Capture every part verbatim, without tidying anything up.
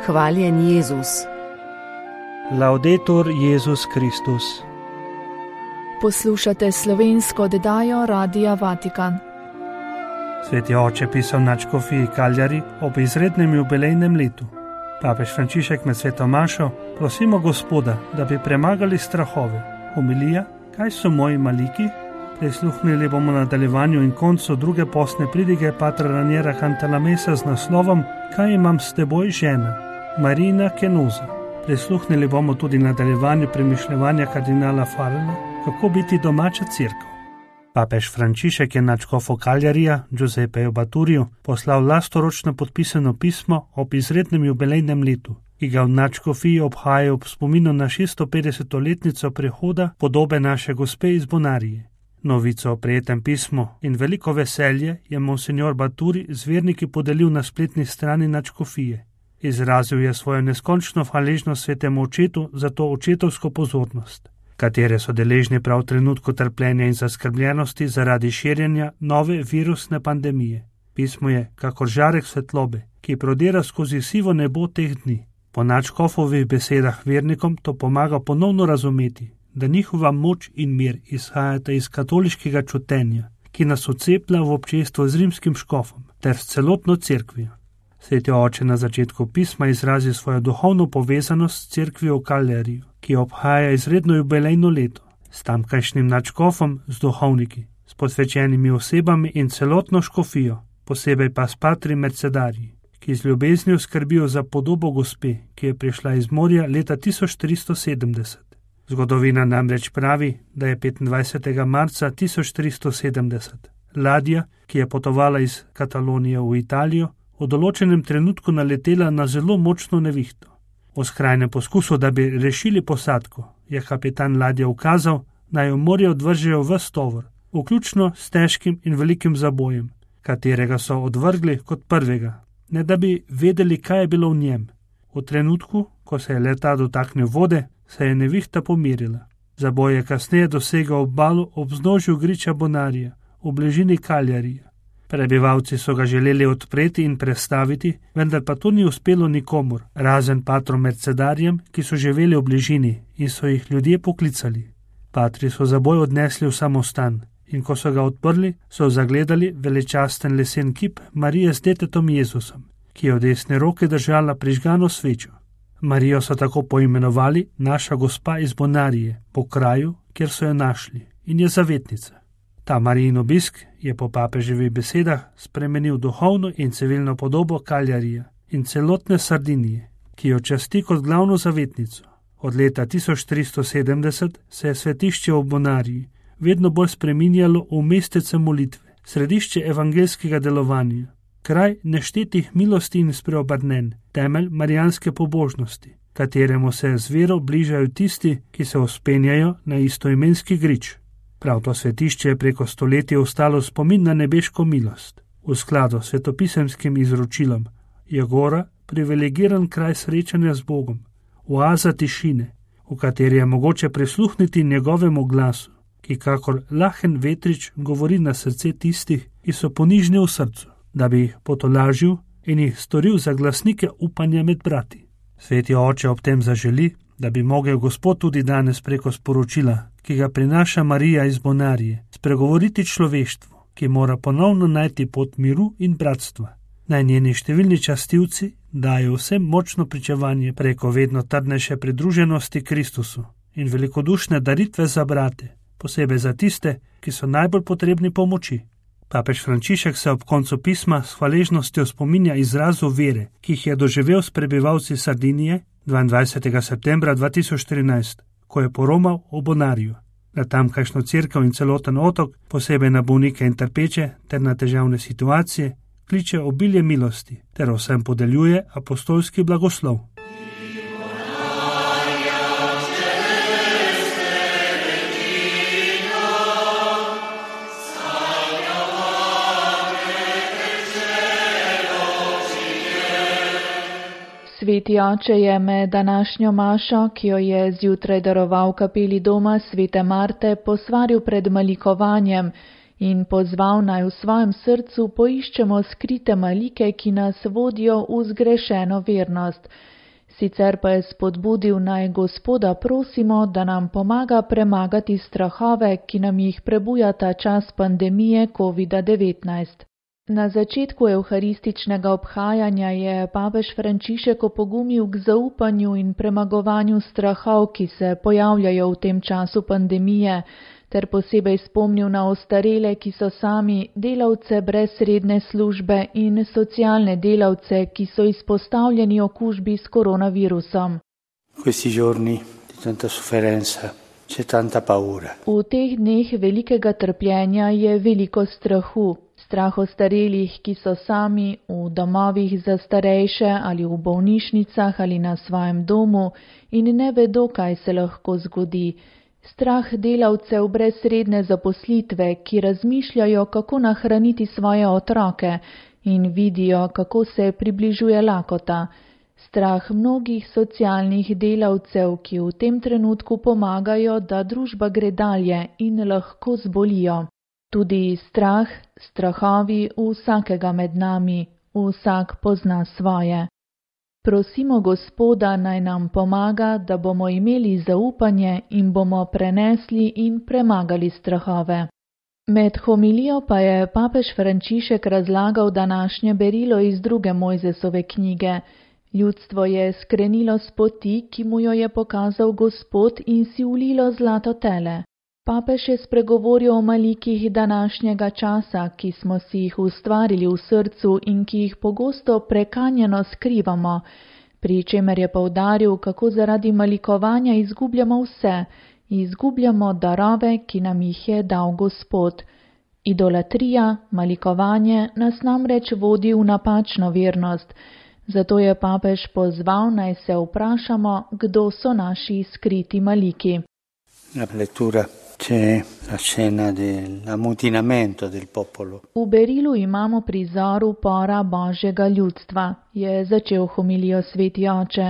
Hvaljen Jezus. Laudetur Jezus Kristus. Poslušate slovensko oddajo Radia Vatikan. Sveti oče pisal nadškofiji Cagliari ob izrednem jubilejnem letu. Papež Frančišek med sveto mašo: prosimo Gospoda, da bi premagali strahove. Homilija: kaj so moji maliki? Prisluhnili bomo nadaljevanju in koncu druge postne pridige patra Raniera Cantalamessa z naslovom Kaj imam s teboj, žena? Marina Kenoza. Prisluhnili bomo tudi nadaljevanju premišljevanja kardinala Farela, kako biti domača cerkev. Papež Frančišek je nadškofu Cagliarija, Giuseppeju Baturiju, poslal lastoročno podpisano pismo ob izrednem jubilejnem letu, ki ga v nadškofiji obhajajo ob spominu na šeststopetdeseto-letnico prihoda podobe naše gospe iz Bonarije. Novico o prejetem pismu in veliko veselje je monsignor Baturi z verniki podelil na spletni strani nadškofije. Izrazil je svojo neskončno hvaležnost svetemu očetu za to očetovsko pozornost, katere so deležni prav v trenutku trpljenja in zaskrbljenosti zaradi širjenja nove virusne pandemije. Pismo je kakor žarek svetlobe, ki prodira skozi sivo nebo teh dni. Po nadškofovih besedah vernikom to pomaga ponovno razumeti, da njihova moč in mir izhajata iz katoliškega čutenja, ki nas odceplja v občestvo z rimskim škofom ter s celotno cerkvijo. Sveti oče na začetku pisma izrazi svojo duhovno povezanost s cerkvijo v Cagliariju, ki obhaja izredno jubilejno leto, s tamkajšnjim nadškofom, z duhovniki, s posvečenimi osebami in celotno škofijo, posebej pa s patri Mercedarji, ki z ljubeznijo skrbijo za podobo gospe, ki je prišla iz morja leta tisoč tristo sedemdeset. Zgodovina namreč pravi, da je petindvajsetega marca tisoč tristo sedemdeset ladja, ki je potovala iz Katalonije v Italijo, v določenem trenutku naletela na zelo močno nevihto. V skrajnem poskusu, da bi rešili posadko, je kapitan ladje ukazal, naj v morje odvržejo ves tovor, vključno s težkim in velikim zabojem, katerega so odvrgli kot prvega, ne da bi vedeli, kaj je bilo v njem. V trenutku, ko se je leta dotaknil vode, se je nevihta pomirila. Zaboj je kasneje dosegal obalo ob vznožju griča Bonarija, v bližini Cagliarija. Prebivalci so ga želeli odpreti in prestaviti, vendar pa to ni uspelo nikomur, razen patrom Mercedarjem, ki so živeli v bližini in so jih ljudje poklicali. Patri so zaboj odnesli v samostan in ko so ga odprli, so zagledali velečasten lesen kip Marije z detetom Jezusom, ki je v desni roki držala prižgano svečo. Marijo so tako poimenovali naša gospa iz Bonarije, po kraju, kjer so jo našli, in je zavetnica. Ta Marijin obisk je po papeževih besedah spremenil duhovno in civilno podobo Cagliarija in celotne Sardinije, ki jo časti kot glavno zavetnico. Od leta tisoč tristo sedemdeset se je svetišče v Bonariji vedno bolj spreminjalo v mestece molitve, središče evangelskega delovanja, kraj neštetih milosti in spreobrnenj, temelj marijanske pobožnosti, kateremu se z vero bližajo tisti, ki se vzpenjajo na istoimenski grič. Prav to svetišče je preko stoletja ostalo spomin na nebeško milost. V skladu s svetopisemskim izročilom je gora privilegiran kraj srečanja z Bogom, oaza tišine, v kateri je mogoče prisluhniti njegovemu glasu, ki kakor lahen vetrič govori na srce tistih, ki so ponižni v srcu, da bi jih potolažil in jih storil za glasnike upanja med brati. Sveti oče ob tem zaželi, da bi mogel Gospod tudi danes preko sporočila, ki ga prinaša Marija iz Bonarije, spregovoriti človeštvu, ki mora ponovno najti pot miru in bratstva. Naj njeni številni častilci dajo vsem močno pričevanje preko vedno trdnejše pridruženosti Kristusu in velikodušne daritve za brate, posebej za tiste, ki so najbolj potrebni pomoči. Papež Frančišek se ob koncu pisma s hvaležnostjo spominja izrazu vere, ki jih je doživel s prebivalci Sardinije dvaindvajsetega septembra dva tisoč trinajst, ko je poromal v Bonariju, na tamkajšnjo cerkev in celoten otok, posebej na bolnike in trpeče ter na težavne situacije, kliče obilje milosti ter vsem podeljuje apostolski blagoslov. Sveti oče je med današnjo mašo, ki jo je zjutraj daroval kapeli doma svete Marte, posvaril pred malikovanjem in pozval naj v svojem srcu poiščemo skrite malike, ki nas vodijo v zgrešeno vernost. Sicer pa je spodbudil, naj Gospoda prosimo, da nam pomaga premagati strahove, ki nam jih prebuja ta čas pandemije kovida devetnajst. Na začetku evharističnega obhajanja je papež Frančišek opogumil k zaupanju in premagovanju strahov, ki se pojavljajo v tem času pandemije, ter posebej spomnil na ostarele, ki so sami, delavce brez redne službe in socialne delavce, ki so izpostavljeni okužbi s koronavirusom. Questi giorni di tanta sofferenza, c'è tanta paura. V teh dneh velikega trpljenja je veliko strahu. Strah ostarelih, ki so sami v domovih za starejše ali v bolnišnicah ali na svojem domu in ne vedo, kaj se lahko zgodi. Strah delavcev brez redne zaposlitve, ki razmišljajo, kako nahraniti svoje otroke in vidijo, kako se približuje lakota. Strah mnogih socialnih delavcev, ki v tem trenutku pomagajo, da družba gre dalje in lahko zbolijo. Tudi strah, strahovi vsakega med nami, vsak pozna svoje. Prosimo Gospoda, naj nam pomaga, da bomo imeli zaupanje in bomo prenesli in premagali strahove. Med homilijo pa je papež Frančišek razlagal današnje berilo iz druge Mojzesove knjige. Ljudstvo je skrenilo s poti, ki mu jo je pokazal Gospod, in si ulilo zlato tele. Papež je spregovoril o malikih današnjega časa, ki smo si jih ustvarili v srcu in ki jih pogosto prekanjeno skrivamo, pri čemer je poudaril, kako zaradi malikovanja izgubljamo vse, izgubljamo darove, ki nam jih je dal Gospod. Idolatrija, malikovanje nas namreč vodi v napačno vernost, zato je papež pozval, naj se vprašamo, kdo so naši skriti maliki. La lettura. C'è la scena dell'ammutinamento del popolo. V berilu imamo prizor upora Božjega ljudstva, je začel homilijo sveti oče.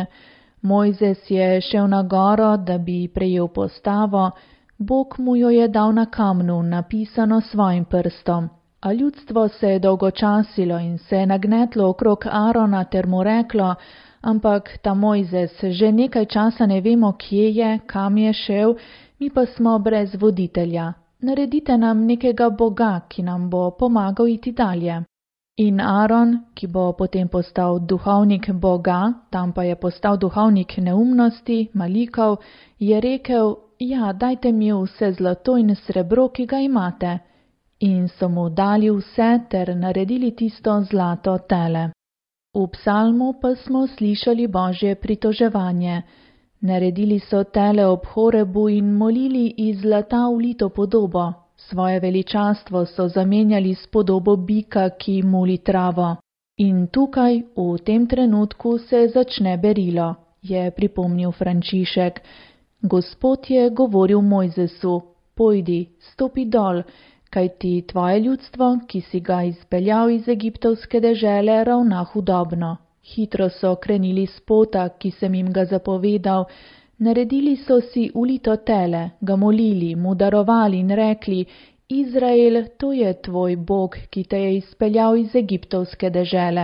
Mojzes je šel na goro, da bi prejel postavo, Bog mu jo je dal na kamnu, napisano svojim prstom. A ljudstvo se je dolgočasilo in se je nagnetlo okrog Arona ter mu reklo, ampak ta Mojzes, že nekaj časa ne vemo, kje je, kam je šel, mi pa smo brez voditelja. Naredite nam nekega boga, ki nam bo pomagal iti dalje. In Aron, ki bo potem postal duhovnik Boga, tam pa je postal duhovnik neumnosti, malikov, je rekel, ja, dajte mi vse zlato in srebro, ki ga imate. In so mu dali vse ter naredili tisto zlato tele. V psalmu pa smo slišali Božje pritoževanje. Naredili so tele ob Horebu in molili iz zlata ulito podobo. Svoje veličastvo so zamenjali s podobo bika, ki muli travo. In tukaj, v tem trenutku, se začne berilo, je pripomnil Frančišek. Gospod je govoril Mojzesu, pojdi, stopi dol, kajti tvoje ljudstvo, ki si ga izpeljal iz egiptovske dežele, ravna hudobno. Hitro so krenili s pota, ki sem jim ga zapovedal, naredili so si ulito tele, ga molili, mu darovali in rekli, Izrael, to je tvoj Bog, ki te je izpeljal iz egiptovske dežele.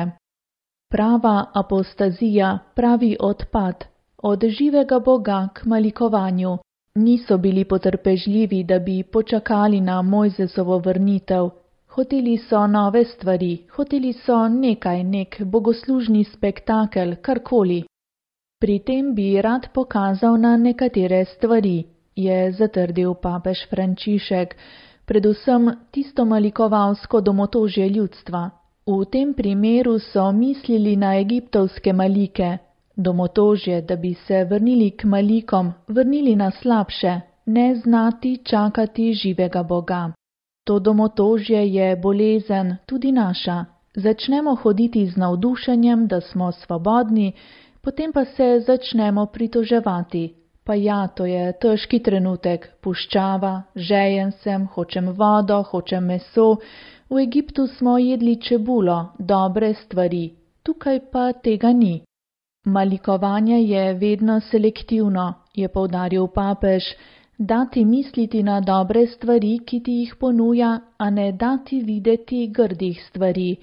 Prava apostazija, pravi odpad, od živega Boga k malikovanju. Niso bili potrpežljivi, da bi počakali na Mojzesovo vrnitev. Hoteli so nove stvari, hoteli so nekaj, nek bogoslužni spektakel, karkoli. Pri tem bi rad pokazal na nekatere stvari, je zatrdil papež Frančišek, predvsem tisto malikovalsko domotožje ljudstva. V tem primeru so mislili na egiptovske malike, domotožje, da bi se vrnili k malikom, vrnili na slabše, ne znati čakati živega Boga. To domotožje je bolezen, tudi naša. Začnemo hoditi z navdušenjem, da smo svobodni, potem pa se začnemo pritoževati. Pa ja, to je težki trenutek, puščava, žejen sem, hočem vodo, hočem meso. V Egiptu smo jedli čebulo, dobre stvari, tukaj pa tega ni. Malikovanje je vedno selektivno, je poudaril papež, dati misliti na dobre stvari, ki ti jih ponuja, a ne dati videti grdih stvari.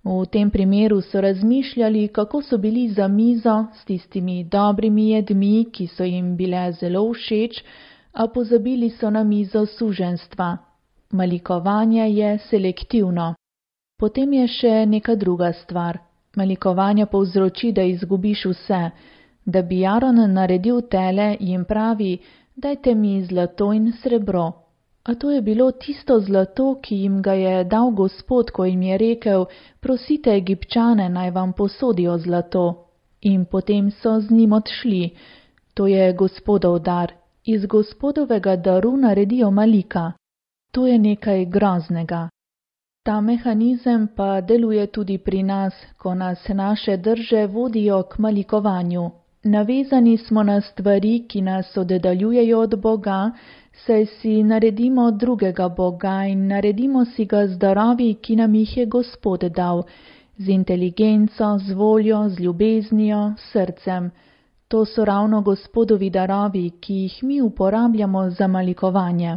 V tem primeru so razmišljali, kako so bili za mizo s tistimi dobrimi jedmi, ki so jim bile zelo všeč, a pozabili so na mizo suženjstva. Malikovanje je selektivno. Potem je še neka druga stvar. Malikovanje povzroči, da izgubiš vse. Da bi Aron naredil tele, jim pravi, dajte mi zlato in srebro. A to je bilo tisto zlato, ki jim ga je dal Gospod, ko jim je rekel, prosite Egipčane, naj vam posodijo zlato. In potem so z njim odšli. To je Gospodov dar. Iz Gospodovega daru naredijo malika. To je nekaj groznega. Ta mehanizem pa deluje tudi pri nas, ko nas naše drže vodijo k malikovanju. Navezani smo na stvari, ki nas oddaljujejo od Boga, saj si naredimo drugega Boga in naredimo si ga z darovi, ki nam jih je Gospod dal, z inteligenco, z voljo, z ljubeznijo, s srcem. To so ravno Gospodovi darovi, ki jih mi uporabljamo za malikovanje.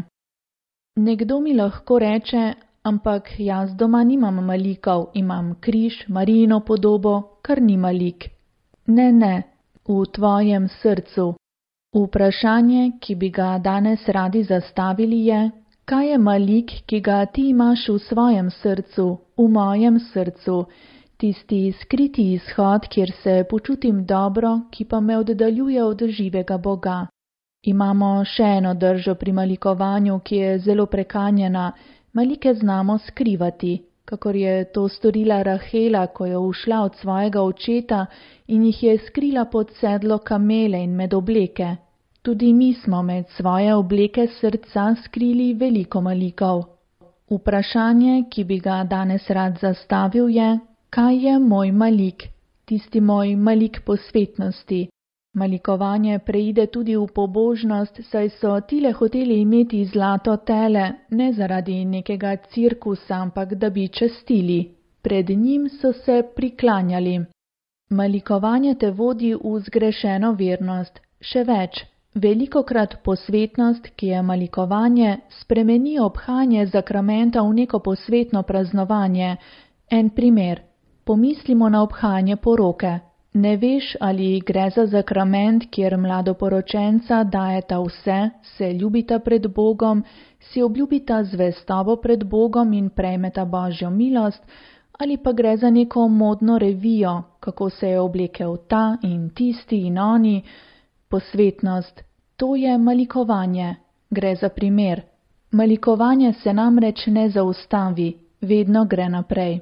Nekdo mi lahko reče, ampak jaz doma nimam malikov, imam križ, Marijino podobo, kar ni malik. Ne, ne, v tvojem srcu. Vprašanje, ki bi ga danes radi zastavili je, kaj je malik, ki ga ti imaš v svojem srcu, v mojem srcu, tisti skriti izhod, kjer se počutim dobro, ki pa me oddaljuje od živega Boga. Imamo še eno držo pri malikovanju, ki je zelo prekanjena. Malike znamo skrivati, kakor je to storila Rahela, ko je ušla od svojega očeta in jih je skrila pod sedlo kamele in med obleke. Tudi mi smo med svoje obleke srca skrili veliko malikov. Vprašanje, ki bi ga danes rad zastavil, je, kaj je moj malik, tisti moj malik posvetnosti. Malikovanje preide tudi v pobožnost, saj so tile hoteli imeti zlato tele, ne zaradi nekega cirkusa, ampak da bi častili. Pred njim so se priklanjali. Malikovanje te vodi v zgrešeno vernost. Še več, velikokrat posvetnost, ki je malikovanje, spremeni obhajanje zakramenta v neko posvetno praznovanje. En primer. Pomislimo na obhajanje poroke. Ne veš, ali gre za zakrament, kjer mladoporočenca dajeta vse, se ljubita pred Bogom, si obljubita zvestobo pred Bogom in prejmeta Božjo milost, ali pa gre za neko modno revijo, kako se je oblekel ta in tisti in oni. Posvetnost, to je malikovanje. Gre za primer. Malikovanje se namreč ne zaustavi, vedno gre naprej.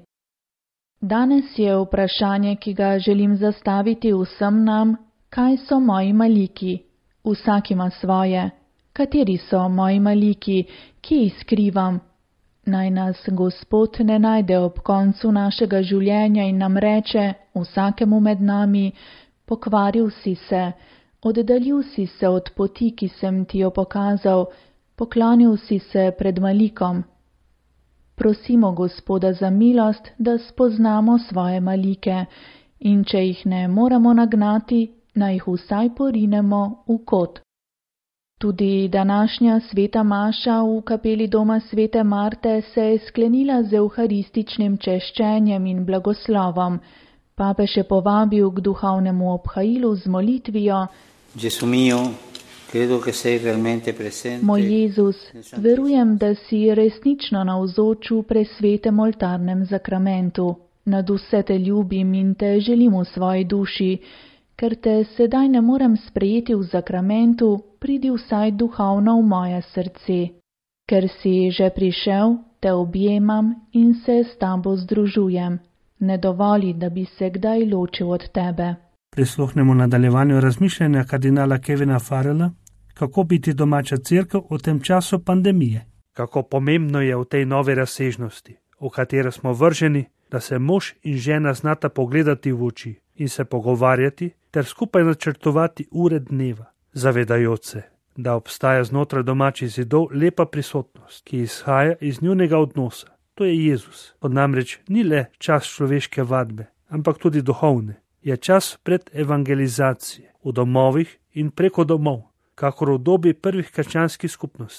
Danes je vprašanje, ki ga želim zastaviti vsem nam, kaj so moji maliki. Vsak ima svoje. Kateri so moji maliki, ki jih skrivam? Naj nas Gospod ne najde ob koncu našega življenja in nam reče, vsakemu med nami, pokvaril si se, oddaljil si se od poti, ki sem ti jo pokazal, poklonil si se pred malikom. Prosimo Gospoda za milost, da spoznamo svoje malike in če jih ne moremo nagnati, naj jih vsaj porinemo v kot. Tudi današnja sveta maša v kapeli doma svete Marte se je sklenila z evharističnim češčenjem in blagoslovom. Papež je povabil k duhovnemu obhajilu z molitvijo: Moj Jezus, verujem, da si resnično navzoč v presvetem oltarnem zakramentu. Nad vse te ljubim in te želim v svoji duši. Ker te sedaj ne morem sprejeti v zakramentu, pridi vsaj duhovno v moje srce. Ker si že prišel, te objemam in se s tabo združujem. Ne dovoli, da bi se kdaj ločil od tebe. Prisluhnemo nadaljevanju razmišljanja kardinala Kevina Farrella, kako biti domača cerkev v tem času pandemije. Kako pomembno je v tej novi razsežnosti, v katero smo vrženi, da se mož in žena znata pogledati v oči in se pogovarjati ter skupaj načrtovati ure dneva, zavedajoč se, da obstaja znotraj domačih zidov lepa prisotnost, ki izhaja iz njunega odnosa. To je Jezus. To namreč ni le čas človeške vadbe, ampak tudi duhovne. Je čas pred evangelizacije v domovih in preko domov, kakor v dobi prvih krščanskih skupnosti.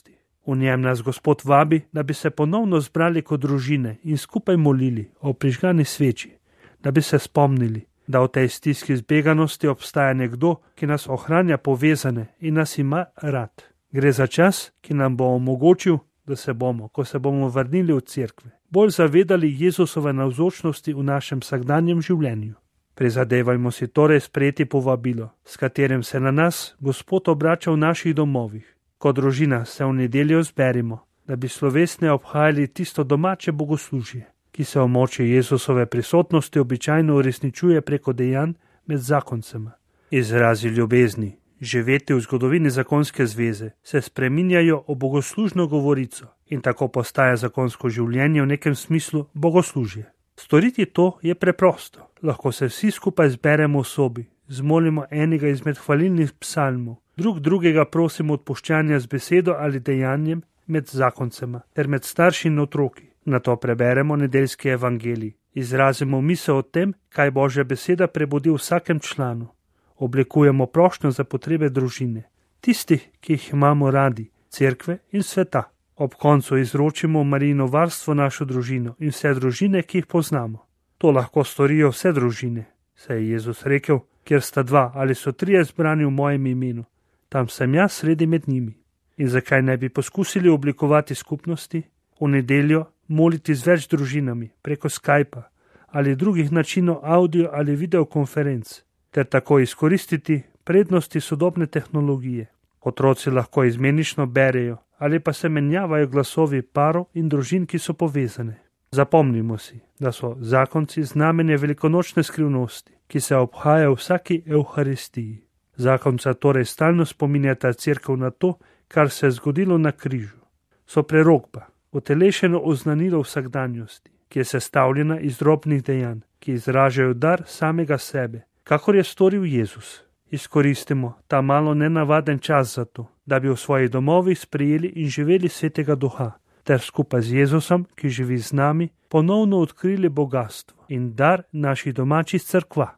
V njem nas Gospod vabi, da bi se ponovno zbrali kot družine in skupaj molili o prižgani sveči, da bi se spomnili, da v tej stiski zbeganosti obstaja nekdo, ki nas ohranja povezane in nas ima rad. Gre za čas, ki nam bo omogočil, da se bomo, ko se bomo vrnili v cerkve, bolj zavedali Jezusove navzočnosti v našem vsakdanjem življenju. Prizadevajmo si torej sprejeti povabilo, s katerim se na nas Gospod obrača v naših domovih. Kot družina se v nedeljo zberimo, da bi slovesne obhajali tisto domače bogoslužje, ki se v moči Jezusove prisotnosti običajno uresničuje preko dejanj med zakoncema. Izrazi ljubezni, živeti v zgodovini zakonske zveze, se spreminjajo v bogoslužno govorico in tako postaja zakonsko življenje v nekem smislu bogoslužje. Storiti to je preprosto. Lahko se vsi skupaj zberemo v sobi, zmolimo enega izmed hvalilnih psalmov, drug drugega prosimo odpuščanja z besedo ali dejanjem med zakoncema ter med starši in otroki. Nato preberemo nedeljski evangelij, izrazimo misel o tem, kaj Božja beseda prebudi v vsakem članu. Oblikujemo prošnjo za potrebe družine, tistih, ki jih imamo radi, cerkve in sveta. Ob koncu izročimo Marijino varstvo našo družino in vse družine, ki jih poznamo. To lahko storijo vse družine, saj je Jezus rekel, kjer sta dva ali so trije zbrani v mojem imenu, tam sem jaz sredi med njimi. In zakaj ne bi poskusili oblikovati skupnosti, v nedeljo moliti z več družinami preko Skypa ali drugih načinov audio ali videokonferenc, ter tako izkoristiti prednosti sodobne tehnologije. Otroci lahko izmenično berejo ali pa se menjavajo glasovi parov in družin, ki so povezane. Zapomnimo si, da so zakonci znamenje velikonočne skrivnosti, ki se obhaja v vsaki evharistiji. Zakonca torej stalno spominjata cerkev na to, kar se je zgodilo na križu. So prerokba, utelešeno oznanilo vsakdanjosti, ki je sestavljena iz drobnih dejanj, ki izražajo dar samega sebe, kakor je storil Jezus. Izkoristimo ta malo nenavaden čas za to, da bi v svojih domovih sprejeli in živeli svetega duha, ter skupaj z Jezusom, ki živi z nami, ponovno odkrili bogastvo in dar naših domačih cerkva.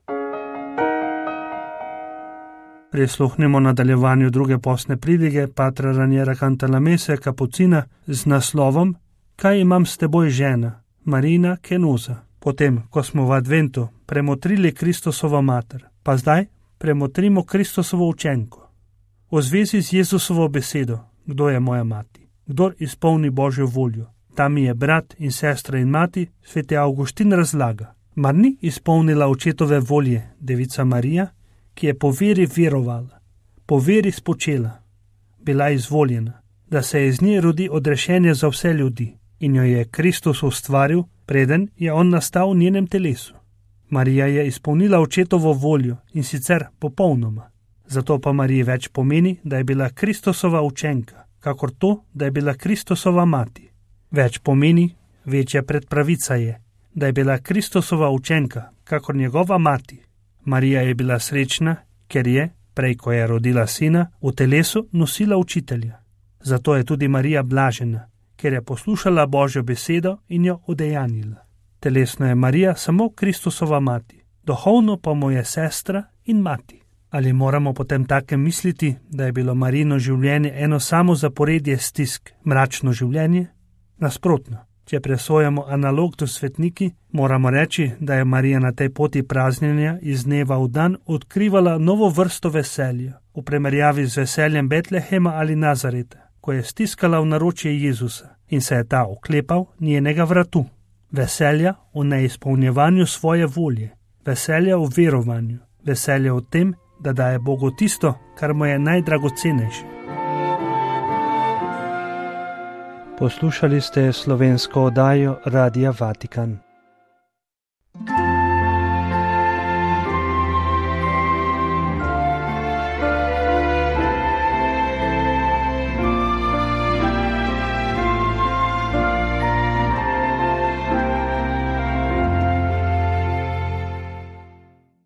Prisluhnimo nadaljevanju druge postne pridige patra Raniera Cantalamesse Kapucina z naslovom Kaj imam s teboj, žena, Marina Kenoza. Potem, ko smo v adventu premotrili Kristusovo mater, pa zdaj premotrimo Kristusovo učenko. V zvezi z Jezusovo besedo, kdo je moja mati, kdor izpolni Božjo voljo, tam mi je brat in sestra in mati, sveti Avguštin razlaga. Mar ni izpolnila očetove volje devica Marija, ki je po veri verovala, po veri spočela, bila izvoljena, da se iz nje rodi odrešenje za vse ljudi in jo je Kristus ustvaril, preden je on nastal v njenem telesu. Marija je izpolnila očetovo voljo in sicer popolnoma. Zato pa Mariji več pomeni, da je bila Kristusova učenka, kakor to, da je bila Kristusova mati. Več pomeni, večja predpravica je, da je bila Kristusova učenka, kakor njegova mati. Marija je bila srečna, ker je, prej ko je rodila sina, v telesu nosila učitelja. Zato je tudi Marija blažena, ker je poslušala Božjo besedo in jo udejanjila. Telesno je Marija samo Kristusova mati, duhovno pa mu je sestra in mati. Ali moramo potem takem misliti, da je bilo Marijino življenje eno samo zaporedje stisk, mračno življenje? Nasprotno, če presojamo analog do svetniki, moramo reči, da je Marija na tej poti praznjenja iz dneva v dan odkrivala novo vrsto veselja, v primerjavi z veseljem Betlehema ali Nazareta, ko je stiskala v naročje Jezusa in se je ta oklepal njenega vratu. Veselja v neizpolnjevanju svoje volje, veselja v verovanju, veselja v tem, da daje Bogu tisto, kar mu je najdragocenejše. Poslušali ste slovensko oddajo Radia Vatikan.